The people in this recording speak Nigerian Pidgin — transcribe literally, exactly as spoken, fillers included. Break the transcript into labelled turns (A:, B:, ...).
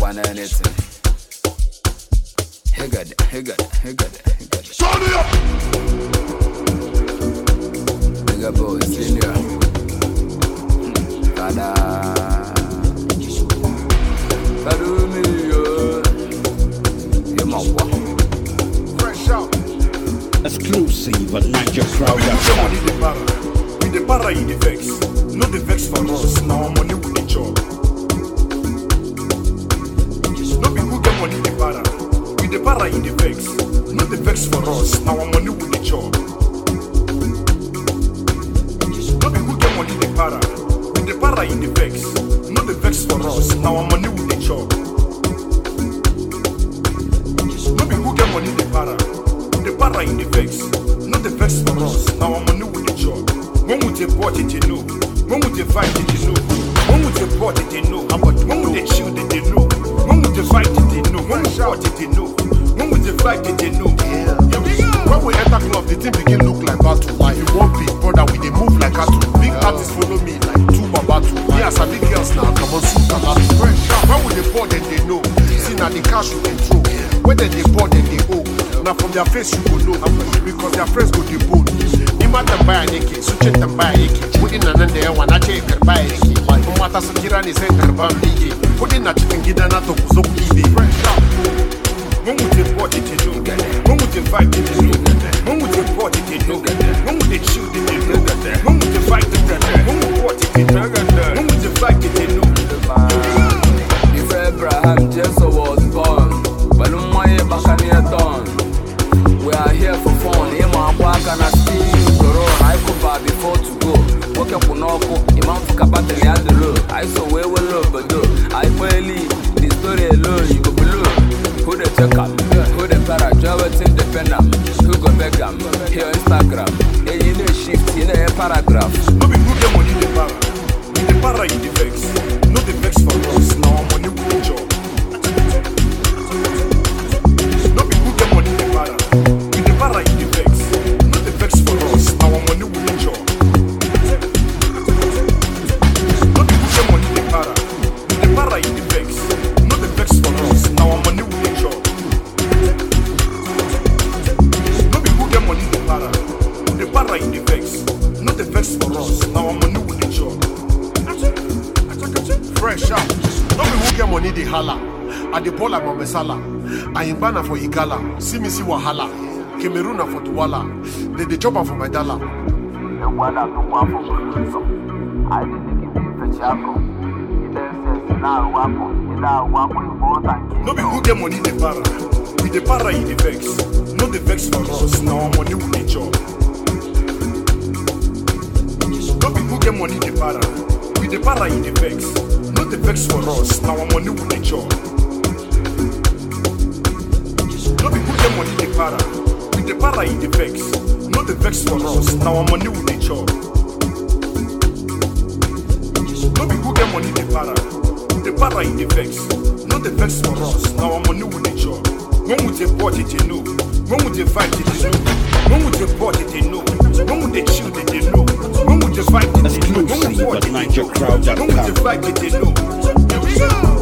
A: one anything. He got it, he got it, he got it, he got it.
B: Turn it up!
A: Nigga boy, senior. Kada. Kadumi yo. You my walk.
B: Fresh out.
C: Exclusive at Niger Crowd.
B: We the para. We the para in the vex. Not the vex for us. Now our money with the job. No be who get money the para. We the para in the vex. Not the vex for us. Now our money with the job. No be who get money the para. We the para in the vex. Not the vex for us. Now our money with the job. No be who get money the para. The para in the vex, not the vex for us. Now I'm on with the job. When would you bought it, you know? When would you fight it, you know? When would you bought it, you know? How about when would you shield it, you know? When would you fight it, you know? When would you bought it, you know? When would you fight it, you know? Yeah.
D: When we enter club, the thing begin look like battle. Like you want big brother, we they move like cattle. Big artists follow me like two babatu. Me as a big girls now, come on, shoot a lot. When we they board, then they know. See now the cash we can throw. When they they board, then they owe. Now from their face you go know because their friends go the bone. Ima tambaya neke, suche tambaya yeke. Kudi na nande ya wanache karba yeke. Umata sukira ni sen karba mbige. Kudi na chicken gida na toku zoku ibe.
B: When would you bought it, you know? When would you fight it, you know? When would you bought it, you know? When would they shoot it, you know? When would you fight it, you know? When would you bought it, you know? When would you fight it, you know?
A: If Abraham Jesus was born, but no more back on your dawn. We are here for fun. Him and walk and I see you corona. I could buy before to go. Walk up on Oko. Imam for Kabatali at the low. I saw where we love, but do I believe the story alone. You go below. Who the check up? Who the para? Java team the penam. Who go back up? Here Instagram. Hey, you know shift. You know a paragraph.
B: No be who get money the para. We the para in the vex. No the vex for us. Now our money with the job. No be who get money the para. Para in the vex, not the vex for us. Our money will be job. Not the good money the para. The para in the vex, not the vex for us. Our money will be job. Not the good money the para. The para in the vex, not the vex for us. Our money will be job.
D: Fresh out. No be who get money the hala. At the ball like Mamesala. I am banner for Igala. See me see Wahala. Cameroon for Douala. They the chopper for my dollar.
A: The one that no one for I didn't give you the chaco.
B: No be who get money the para. With the para in the vex. Not the vex for us. Now our money with the job. No be who get money the para. With the para in the vex. Not the vex for us. Now our money with the job. No be who get money the para. The para in the vex, not the vex for us. Now our money with the job. No be who get money the para. The para in the vex, not the vex for us. Now our money with the job. When would you bought it, you know? When would you fight it, you know? When would you bought it, you know? When would they shoot it, you know? When would you fight it, you know? When would you bought it, you know? When would you fight it, you know? Here we go.